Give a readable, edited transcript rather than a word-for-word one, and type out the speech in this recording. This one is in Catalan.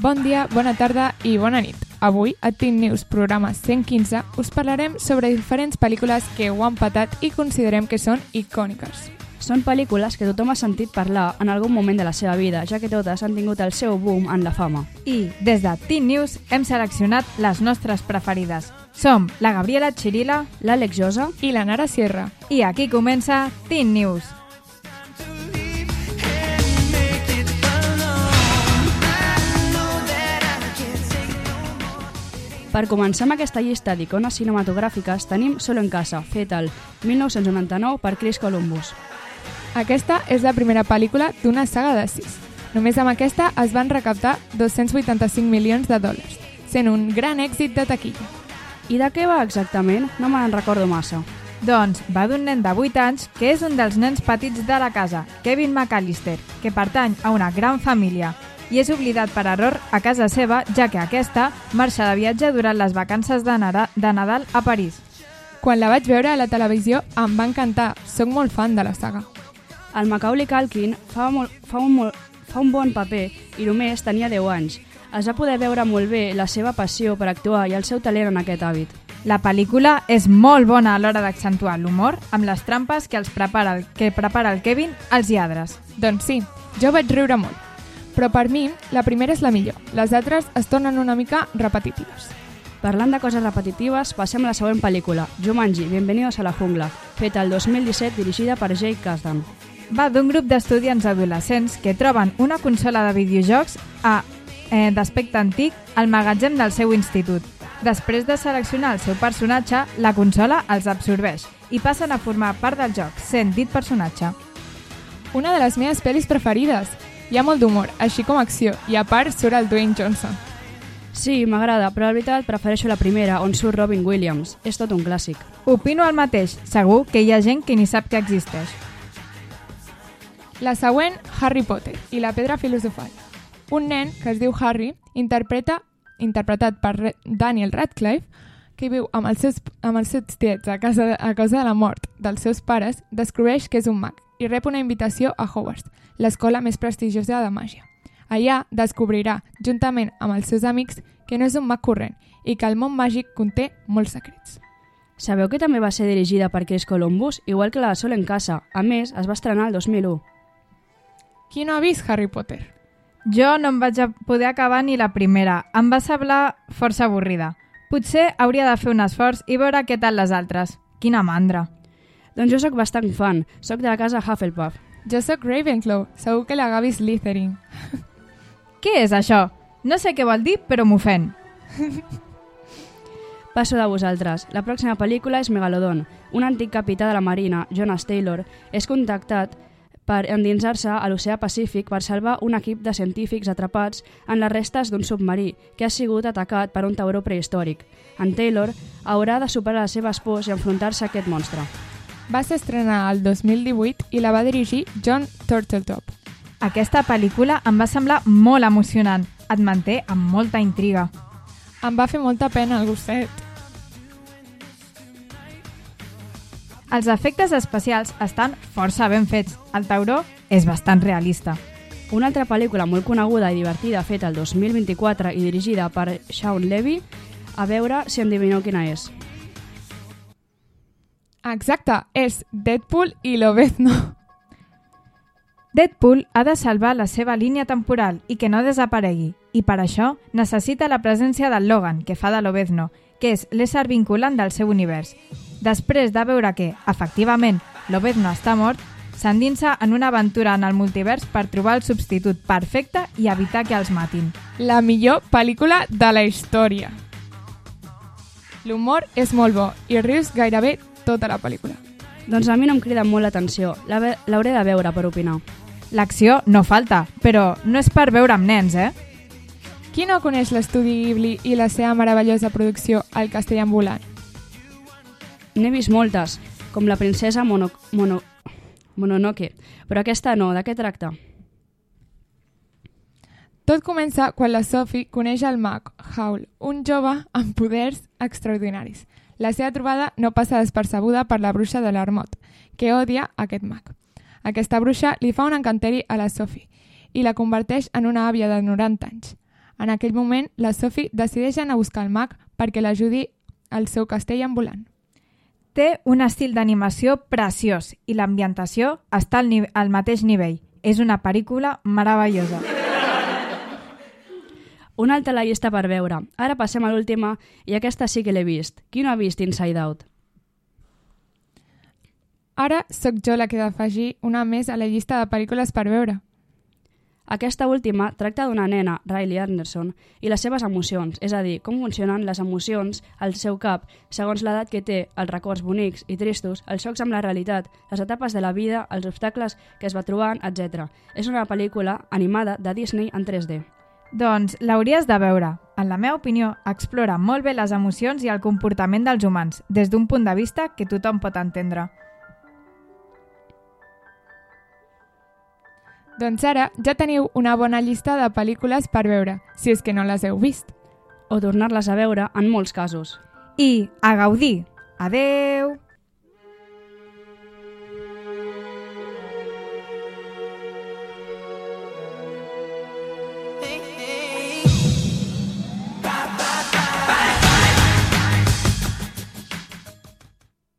Bon dia, bona tarda i bona nit. Avui, a Teen News, programa 115, us parlarem sobre diferents pel·lícules que ho han patat i considerem que són icòniques. Són pel·lícules que tothom ha sentit parlar en algun moment de la seva vida, ja que totes han tingut el seu boom en la fama. I, des de Teen News, hem seleccionat les nostres preferides. Som la Gabriela Chirila, l'Àlex Josa i la Nara Sierra. I aquí comença Teen News. Per començar amb aquesta llista d'icones cinematogràfiques tenim Solo en casa, fet el 1999 per Chris Columbus. Aquesta és la primera pel·lícula d'una saga de 6. Només amb aquesta es van recaptar 285 milions de dòlars, sent un gran èxit de taquilla. I de què va exactament? No me'n recordo massa. Doncs va d'un nen de 8 anys que és un dels nens petits de la casa, Kevin McAllister, que pertany a una gran família i és oblidat per error a casa seva, ja que aquesta marxa de viatge durant les vacances de Nadal a París. Quan la vaig veure a la televisió em va encantar, soc molt fan de la saga. El Macaulay Culkin fa un bon paper i només tenia 10 anys. Es va poder veure molt bé la seva passió per actuar i el seu talent en aquest hàbit. La pel·lícula és molt bona a l'hora d'accentuar l'humor amb les trampes que prepara el Kevin als lladres. Doncs sí, jo vaig riure molt. Però per mi, la primera és la millor. Les altres es tornen una mica repetitives. Parlant de coses repetitives, passem a la següent pel·lícula, Jumanji, Bienvenidos a la jungla, feta el 2017, dirigida per Jake Kasdan. Va d'un grup d'estudiants adolescents que troben una consola de videojocs d'aspecte antic al magatzem del seu institut. Després de seleccionar el seu personatge, la consola els absorbeix i passen a formar part del joc, sent dit personatge. Una de les meves pel·lis preferides. Hi ha molt d'humor, així com acció, i a part surt el Dwayne Johnson. Sí, m'agrada, però la veritat prefereixo la primera, on surt Robin Williams. És tot un clàssic. Opino el mateix. Segur que hi ha gent que ni sap que existeix. La següent, Harry Potter i la pedra filosofal. Un nen que es diu Harry, interpretat per Daniel Radcliffe, que viu amb els seus tiets a causa de la mort dels seus pares, descobreix que és un mag i rep una invitació a Hogwarts, l'escola més prestigiosa de màgia. Allà descobrirà, juntament amb els seus amics, que no és un mag corrent i que el món màgic conté molts secrets. Sabeu que també va ser dirigida per Chris Columbus, igual que la de Solo en casa. A més, es va estrenar el 2001. Qui no ha vist Harry Potter? Jo no em vaig poder acabar ni la primera. Em va semblar força avorrida. Potser hauria de fer un esforç i veure què tal les altres. Quina mandra. Doncs jo sóc bastant fan. Soc de la casa Hufflepuff. Jo sóc Ravenclaw. Segur que la Gavi és Slytherin. Què és això? No sé què vol dir, però m'ofèn. Passo de vosaltres. La pròxima pel·lícula és Megalodon. Un antic capità de la Marina, Jonas Taylor, és contactat per endinsar-se a l'oceà Pacífic per salvar un equip de científics atrapats en les restes d'un submarí que ha sigut atacat per un tauró prehistòric. En Taylor haurà de superar les seves pors i enfrontar-se a aquest monstre. Va ser estrenada el 2018 i la va dirigir John Turteltaub. Aquesta pel·lícula em va semblar molt emocionant. Et manté amb molta intriga. Em va fer molta pena el gosset. Els efectes especials estan força ben fets. El tauró és bastant realista. Una altra pel·lícula molt coneguda i divertida feta el 2024 i dirigida per Shawn Levy, a veure si endevineu quina és. Exacte, és Deadpool i Lobezno. Deadpool ha de salvar la seva línia temporal i que no desaparegui, i per això necessita la presència del Logan, que fa de Lobezno, que és l'ésser vinculant del seu univers. Després de veure que, efectivament, Lobezno està mort, s'endinsa en una aventura en el multivers per trobar el substitut perfecte i evitar que els matin. La millor pel·lícula de la història. L'humor és molt bo i rius gairebé tota la pel·lícula. Doncs a mi no em crida molt l'atenció. L'hauré de veure per opinar. L'acció no falta, però no és per veure amb nens, eh? Qui no coneix l'estudi Ghibli i la seva meravellosa producció El castell ambulant? N'he vist moltes, com la princesa Mononoke, però aquesta no. De què tracta? Tot comença quan la Sophie coneix el mag Howl, un jove amb poders extraordinaris. La seva trobada no passa despercebuda per la bruixa de l'Armot, que odia aquest mag. Aquesta bruixa li fa un encanteri a la Sophie i la converteix en una àvia de 90 anys. En aquell moment, la Sophie decideix anar a buscar el mag perquè l'ajudi al seu castell ambulant. Té un estil d'animació preciós i l'ambientació està al mateix nivell. És una pel·lícula meravellosa. Una altra a la llista per veure. Ara passem a l'última i aquesta sí que l'he vist. Qui no ha vist Inside Out? Ara sóc jo la que ha d'afegir una més a la llista de pel·lícules per veure. Aquesta última tracta d'una nena, Riley Anderson, i les seves emocions, és a dir, com funcionen les emocions al seu cap segons l'edat que té, els records bonics i tristos, els xocs amb la realitat, les etapes de la vida, els obstacles que es va trobant, etc. És una pel·lícula animada de Disney en 3D. Doncs l'hauries de veure. En la meva opinió, explora molt bé les emocions i el comportament dels humans, des d'un punt de vista que tothom pot entendre. Doncs ara ja teniu una bona llista de pel·lícules per veure, si és que no les heu vist. O tornar-les a veure en molts casos. I a gaudir! Adeu!